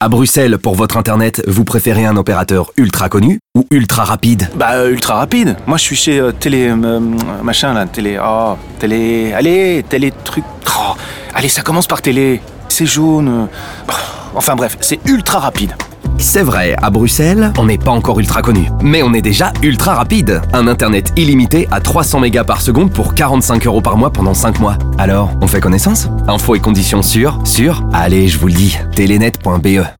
À Bruxelles, pour votre internet, vous préférez un opérateur ultra connu ou ultra rapide? Ultra rapide. Moi, je suis chez Télé... machin, là, Télé... Oh, Télé... Allez, Télé truc... Oh, allez, ça commence par Télé. C'est jaune... Enfin bref, c'est ultra rapide. C'est vrai, à Bruxelles, on n'est pas encore ultra connu. Mais on est déjà ultra rapide. Un internet illimité à 300 mégas par seconde pour 45 € par mois pendant 5 mois. Alors, on fait connaissance? Infos et conditions sur... Allez, je vous le dis, telenet.be.